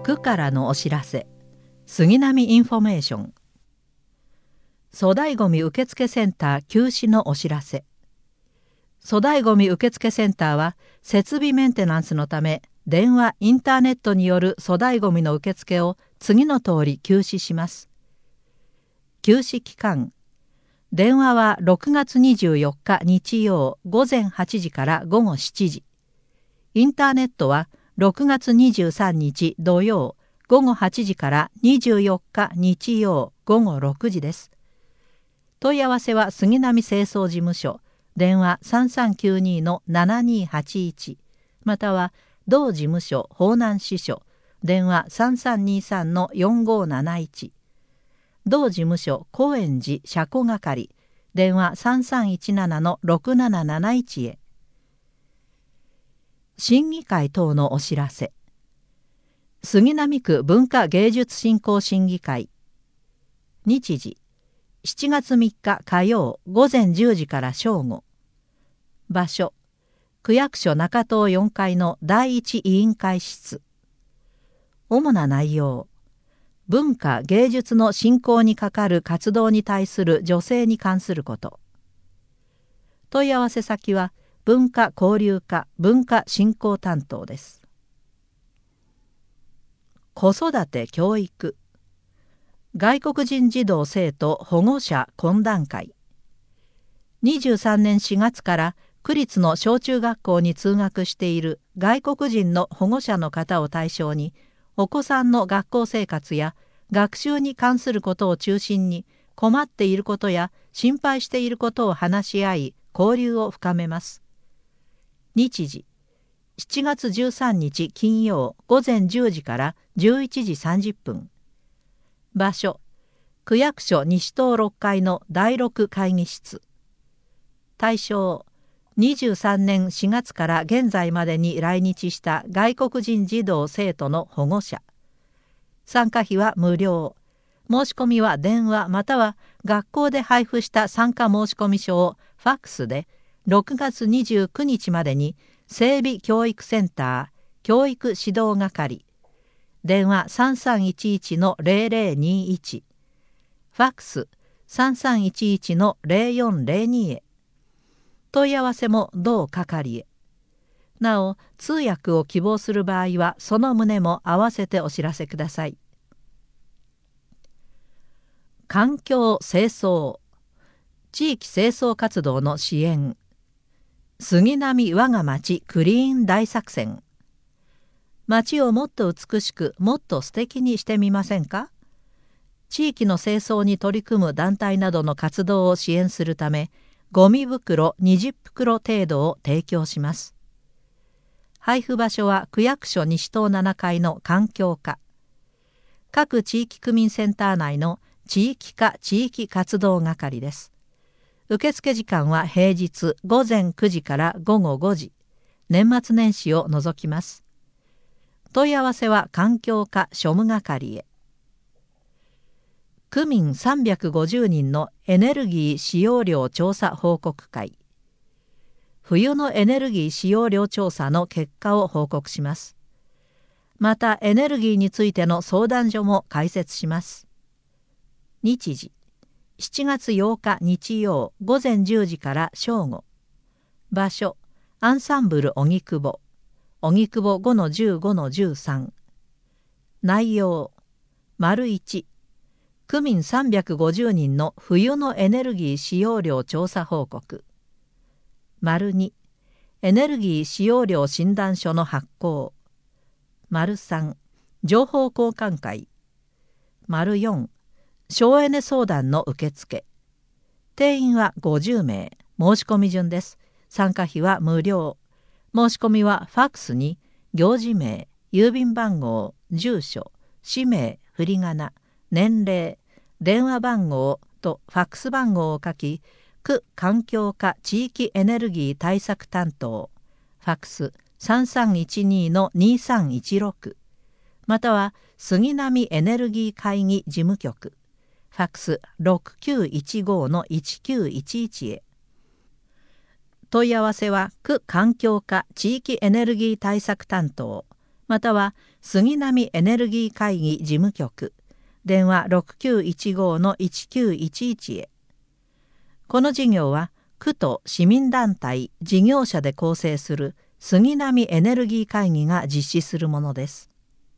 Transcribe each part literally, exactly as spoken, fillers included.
区からのお知らせ。杉並インフォメーション。粗大ごみ受付センター休止のお知らせ。粗大ごみ受付センターは設備メンテナンスのため、電話・インターネットによる粗大ごみの受付を次の通り休止します。休止期間。電話はろくがつにじゅうよっか日曜午前はちじから午後しちじ。インターネットはろくがつにじゅうさんにち土曜午後はちじからにじゅうよっか日曜午後ろくじです。問い合わせは杉並清掃事務所、電話 さんさんきゅうに のななにはちいち、または同事務所方南支所、電話 さんさんにさん のよんごなないち、同事務所高円寺車庫係、電話 さんさんいちなな のろくなななないちへ。審議会等のお知らせ。杉並区文化芸術振興審議会。日時しちがつみっか火曜午前じゅうじから正午。場所区役所中東よんかいのだいいち委員会室。主な内容。文化芸術の振興に係る活動に対する助成に関すること。問い合わせ先は文化交流課文化振興担当です。子育て教育。外国人児童生徒保護者懇談会。にじゅうさんねんしがつから区立の小中学校に通学している外国人の保護者の方を対象に、お子さんの学校生活や学習に関することを中心に困っていることや心配していることを話し合い交流を深めます。日時しちがつじゅうさんにち金曜午前じゅうじからじゅういちじさんじゅっぷん。場所区役所西棟ろっかいのだいろく会議室。対象にじゅうさんねんしがつから現在までに来日した外国人児童生徒の保護者。参加費は無料。申し込みは電話または学校で配布した参加申込書をファックスでろくがつにじゅうくにちまでに整備教育センター教育指導係、電話 さんさんいちいち のぜろぜろにいち、ファックス さんさんいちいち のぜろよんぜろにへ。問い合わせも同係へ。なお通訳を希望する場合はその旨も合わせてお知らせください。環境清掃。地域清掃活動の支援。杉並我が町クリーン大作戦。町をもっと美しくもっと素敵にしてみませんか。地域の清掃に取り組む団体などの活動を支援するため、ゴミ袋にじゅっぷくろ程度を提供します。配布場所は区役所西棟ななかいの環境課。各地域区民センター内の地域課地域活動係です。受付時間は平日ごぜんくじからごごごじ、年末年始を除きます。問い合わせは環境課庶務係へ。区民さんびゃくごじゅうにんのエネルギー使用量調査報告会。冬のエネルギー使用量調査の結果を報告します。またエネルギーについての相談所も開設します。日時しちがつようか日曜午前じゅうじから正午。場所アンサンブル荻窪荻窪 ごのじゅうごのじゅうさん。内容丸いち、区民さんびゃくごじゅうにんの冬のエネルギー使用量調査報告。丸に、エネルギー使用量診断書の発行。丸さん、情報交換会。丸よん、省エネ相談の受付。定員はごじゅうめい、申し込み順です。参加費は無料。申し込みはファックスに行事名、郵便番号、住所、氏名、振り仮名、年齢、電話番号とファックス番号を書き、区環境課地域エネルギー対策担当、ファックス さんさんいちに のにさんいちろく、または杉並エネルギー会議事務局、ファックスろくきゅういちごのいちきゅういちいちへ。問い合わせは区環境課地域エネルギー対策担当、 または杉並エネルギー会議事務局電話 ろくきゅういちご のいちきゅういちいち へ。この事業は区と市民団体事業者で構成する杉並エネルギー会議が実施するものです。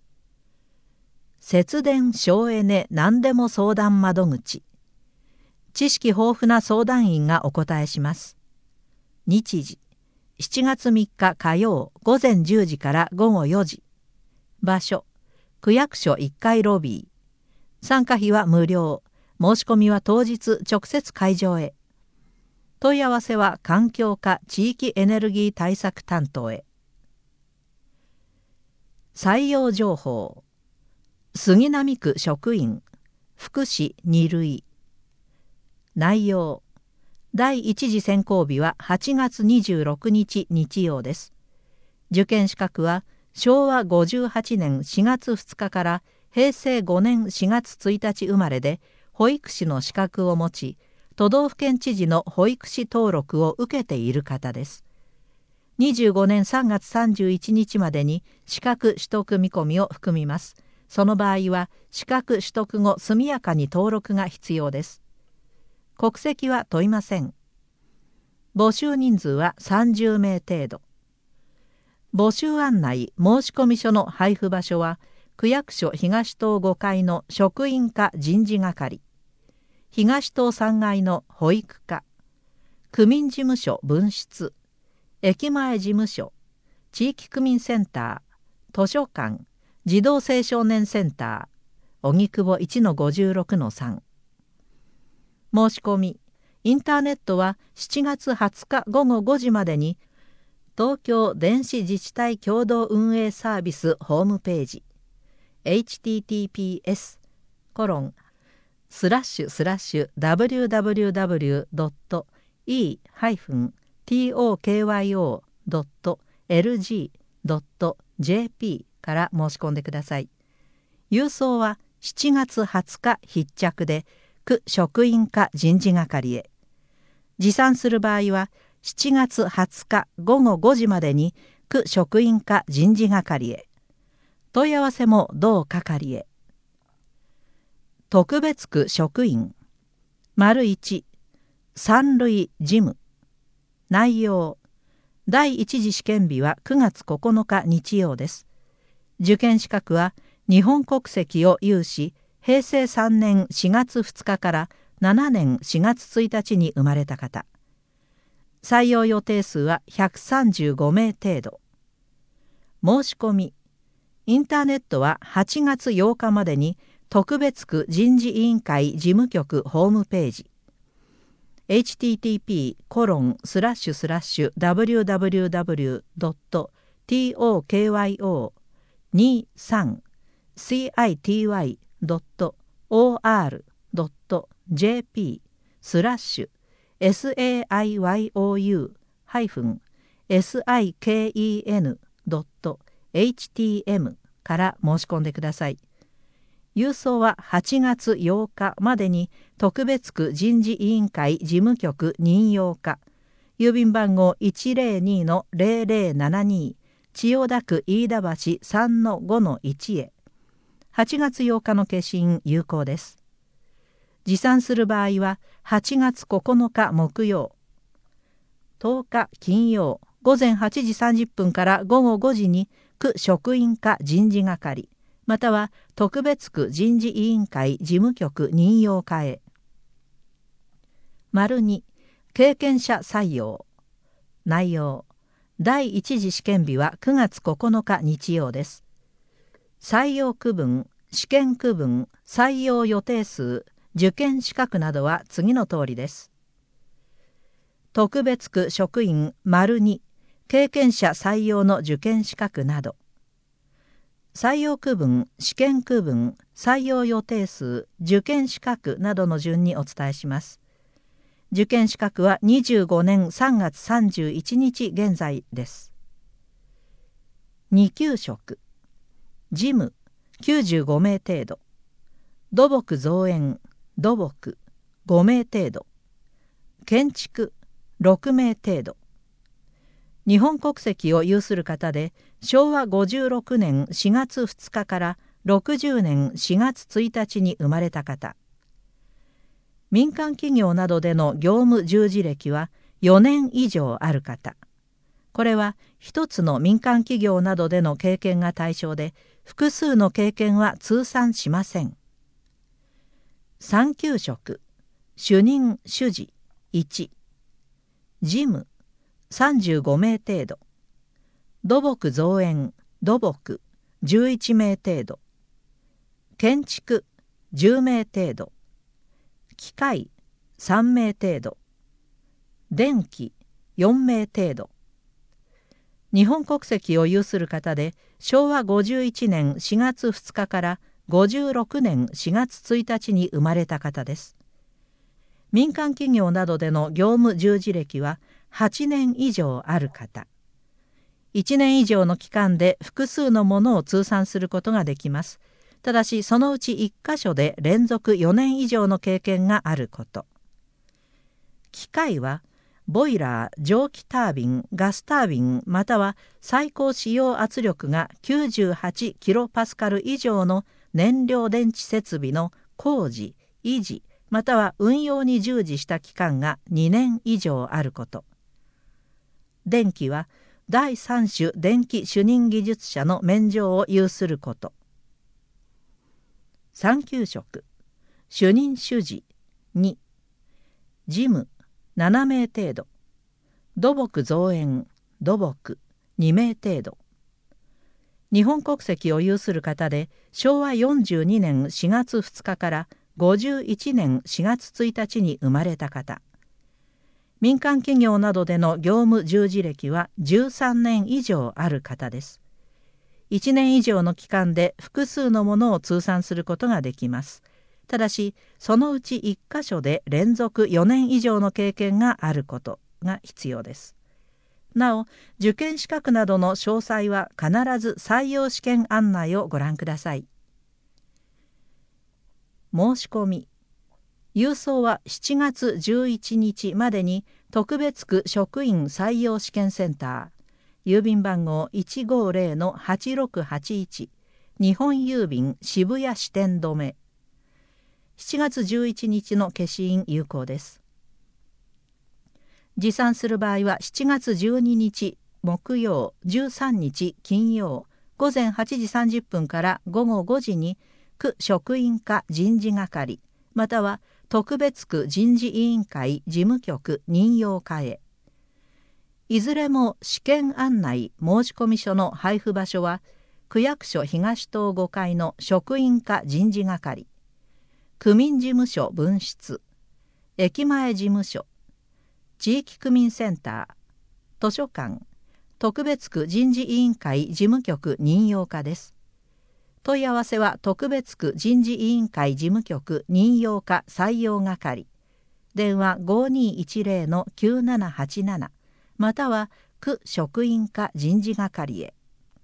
節電省エネ何でも相談窓口。知識豊富な相談員がお答えします。日時しちがつみっか火曜午前じゅうじから午後よじ。場所区役所いっかいロビー。参加費は無料。申し込みは当日直接会場へ。問い合わせは環境課地域エネルギー対策担当へ。採用情報。杉並区職員福祉に類。内容。第一次選考日ははちがつにじゅうろくにち日曜です。受験資格はしょうわごじゅうはちねんしがつふつかからへいせいごねんしがつついたち生まれで保育士の資格を持ち、都道府県知事の保育士登録を受けている方です。にじゅうごねんさんがつさんじゅういちにちまでに資格取得見込みを含みます。その場合は資格取得後速やかに登録が必要です。国籍は問いません。募集人数はさんじゅうめい程度。募集案内申込書の配布場所は区役所東棟ごかいの職員課人事係、東棟さんがいの保育課、区民事務所分室、駅前事務所、地域区民センター、図書館、児童青少年センター、荻窪 いちのごじゅうろくのさん。申し込み、インターネットはしちがつはつかごごごじまでに東京電子自治体共同運営サービスホームページ エイチティーティーピーエスコロンスラッシュスラッシュダブリューダブリューダブリュードットイーハイフントーキョードットエルジードットジェーピー から申し込んでください。郵送はしちがつはつか必着で区職員課人事係へ。持参する場合はしちがつはつかごごごじまでに区職員課人事係へ。問い合わせも同係へ。特別区職員丸いち三類事務。内容。第一次試験日はくがつここのか日曜です。受験資格は日本国籍を有し、へいせいさんねんしがつふつかからななねんしがつついたちに生まれた方。採用予定数はひゃくさんじゅうごめい程度。申し込み。インターネットははちがつようかまでに特別区人事委員会事務局ホームページ エイチティーティーピーコロンスラッシュスラッシュダブリューダブリューダブリュードットトーキョーにじゅうさんシティドットオーアールドットジェーピースラッシュエスエーアイワイオーユーハイフンエスアイケーイーエヌドットエイチティーエム から申し込んでください。郵送ははちがつようかまでに特別区人事委員会事務局任用課郵便番号 いちぜろにのゼロゼロななに 千代田区飯田橋 さんのごのいち へ。はちがつようかの消印有効です。持参する場合ははちがつここのか木曜、とおか金曜ごぜんはちじさんじゅっぷんからごごごじに区職員課人事係または特別区人事委員会事務局任用課へ。丸に経験者採用。内容。第一次試験日はくがつここのか日曜です。採用区分、試験区分、採用予定数、受験資格などは次の通りです。特別区職員丸に経験者採用の受験資格など。採用区分、試験区分、採用予定数、受験資格などの順にお伝えします。受験資格はにじゅうごねんさんがつさんじゅういちにち現在です。にきゅう職。事務きゅうじゅうごめい程度。土木造園、土木ごめい程度。建築ろくめい程度。 日本国籍を有する方で、しょうわごじゅうろくねんしがつふつかからろくじゅうねんしがつついたちに生まれた方。民間企業などでの業務従事歴はよねん以上ある方。これは一つの民間企業などでの経験が対象で、複数の経験は通算しません。産休職、主任主事いち、事務さんじゅうごめい程度、土木造園土木じゅういちめい程度、建築じゅうめい程度、機械さんめい程度、電気よんめい程度。日本国籍を有する方で、しょうわごじゅういちねんしがつふつかからごじゅうろくねんしがつついたちに生まれた方です。民間企業などでの業務従事歴ははちねん以上ある方。いちねん以上の期間で複数のものを通算することができます。ただしそのうちいっかしょで連続よねん以上の経験があること。機械はボイラー、蒸気タービン、ガスタービンまたは最高使用圧力がきゅうじゅうはちキロパスカル以上の燃料電池設備の工事、維持または運用に従事した期間がにねん以上あること。電気は第三種電気主任技術者の免状を有すること。産休職、主任主事に、事務ななめい程度、土木造園土木にめい程度。日本国籍を有する方で、しょうわよんじゅうにねんしがつふつかからごじゅういちねんしがつついたちに生まれた方。民間企業などでの業務従事歴はじゅうさんねん以上ある方です。いちねん以上の期間で複数のものを通算することができます。ただしそのうちいっかしょで連続よねん以上の経験があることが必要です。なお、受験資格などの詳細は必ず採用試験案内をご覧ください。申し込み。郵送はしちがつじゅういちにちまでに特別区職員採用試験センター、郵便番号 いちごーぜろのはちろくはちいち、日本郵便渋谷支店止め。しちがつじゅういちにちの消印有効です。持参する場合はしちがつじゅうににち木曜、じゅうさんにち金曜、ごぜんはちじさんじゅっぷんからごごごじに区職員課人事係または特別区人事委員会事務局任用課へ。いずれも試験案内申込書の配布場所は区役所東棟ごかいの職員課人事係、区民事務所分室、駅前事務所、地域区民センター、図書館、特別区人事委員会事務局任用課です。問い合わせは特別区人事委員会事務局任用課採用係、電話 ごにいちぜろのきゅうななはちなな または区職員課人事係へ。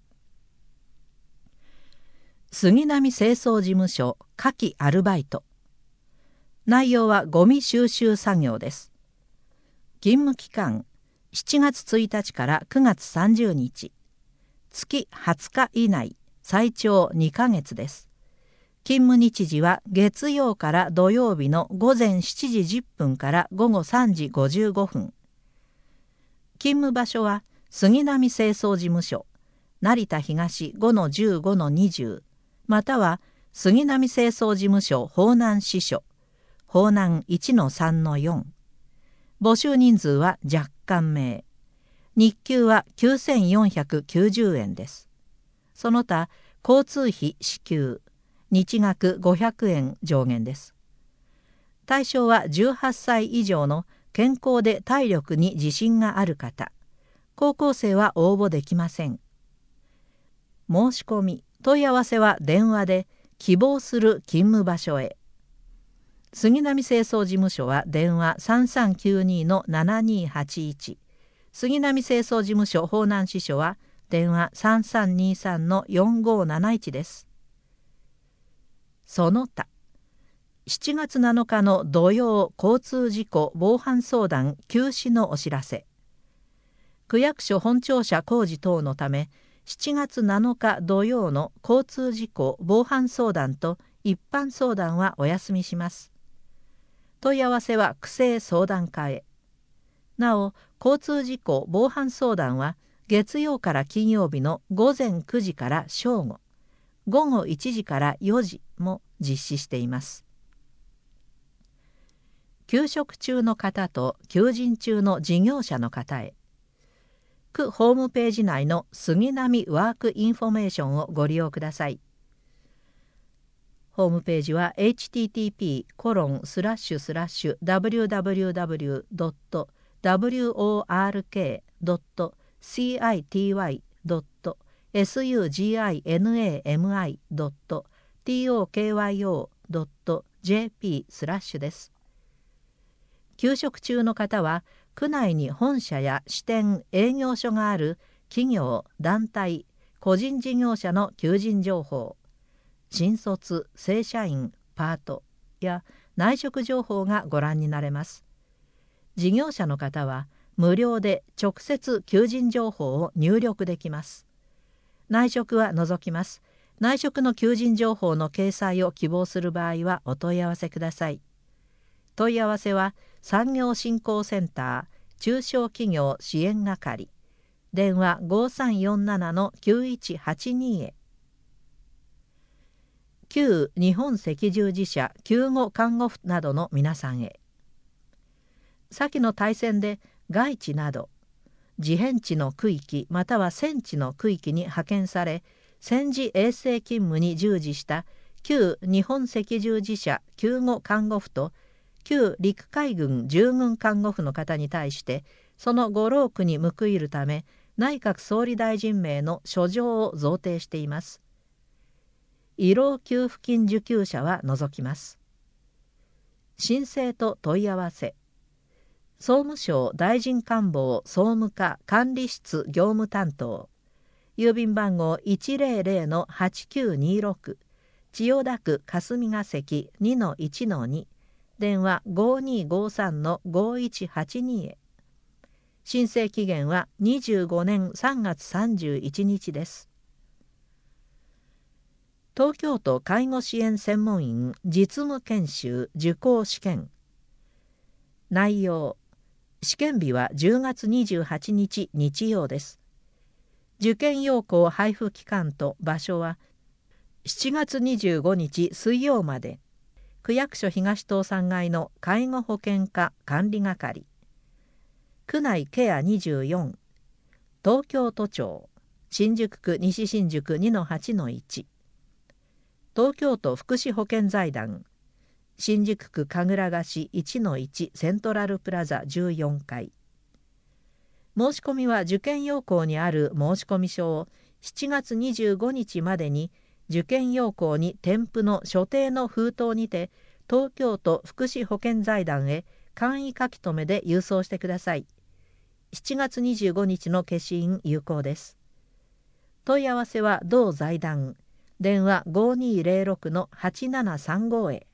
杉並清掃事務所夏季アルバイト。内容はゴミ収集作業です。勤務期間しちがつついたちからくがつさんじゅうにち、月はつか以内、最長にかげつです。勤務日時は月曜から土曜日のごぜんしちじじゅっぷんからごごさんじごじゅうごふん。勤務場所は杉並清掃事務所成田東 ごのじゅうごのにじゅう または杉並清掃事務所方南支所方南 いちのさんのよん。募集人数は若干名。日給はきゅうせんよんひゃくきゅうじゅうえんです。その他交通費支給、日額ごひゃくえん上限です。対象はじゅうはっさい以上の健康で体力に自信がある方。高校生は応募できません。申し込み、問い合わせは電話で希望する勤務場所へ。杉並清掃事務所は電話 さんさんきゅうにのななにはちいち、杉並清掃事務所方南支所は電話 さんさんにさんのよんごなないちです。その他、しちがつなのかの土曜交通事故防犯相談休止のお知らせ。 区役所本庁舎工事等のため、しちがつなのか土曜の交通事故防犯相談と一般相談はお休みします。問い合わせは区政相談課へ。なお、交通事故防犯相談は月曜から金曜日のごぜんくじから正午、ごごいちじからよじも実施しています。休職中の方と求人中の事業者の方へ。区ホームページ内の杉並ワークインフォメーションをご利用ください。ホームページは エイチティーティーピーコロンスラッシュスラッシュダブリューダブリューダブリュードットダブリューオーアールケードットシーアイティーワイドットエスユージーアイエヌエーエムアイドットティーオーケーワイオードットジェーピースラッシュです。休職中の方は、区内に本社や支店、営業所がある企業、団体、個人事業者の求人情報、新卒、正社員、パートや内職情報がご覧になれます。事業者の方は、無料で直接求人情報を入力できます。内職は除きます。内職の求人情報の掲載を希望する場合はお問い合わせください。問い合わせは産業振興センター中小企業支援係電話 ごさんよんななのきゅういちはちに へ。旧日本赤十字社救護看護婦などの皆さんへ。先の大戦で外地など自変地の区域または戦地の区域に派遣され、戦時衛生勤務に従事した旧日本赤十字社救護看護婦と旧陸海軍従軍看護婦の方に対して、そのご労苦に報いるため、内閣総理大臣名の書状を贈呈しています。慰労給付金受給者は除きます。申請と問い合わせ。総務省大臣官房総務課管理室業務担当。郵便番号 いちまるまるのはちきゅうにろく 千代田区霞が関 にのいちのに電話 ごにーごさんのごいちはちに へ。申請期限はにじゅうごねんさんがつさんじゅういちにちです。東京都介護支援専門員実務研修受講試験。内容。試験日はじゅうがつにじゅうはちにち日曜です。受験要項配布期間と場所はしちがつにじゅうごにち水曜まで。区役所東棟さんがいの介護保険課管理係。区内ケアにじゅうよん。東京都庁。新宿区西新宿 にのはちのいち。東京都福祉保険財団。新宿区神楽ヶ市 いちのいち セントラルプラザじゅうよんかい。申し込みは受験要項にある申込書をしちがつにじゅうごにちまでに受験要項に添付の所定の封筒にて東京都福祉保険財団へ簡易書き留めで郵送してください。しちがつにじゅうごにちの消印有効です。問い合わせは同財団電話 ごにーぜろろくのはちななさんご へ。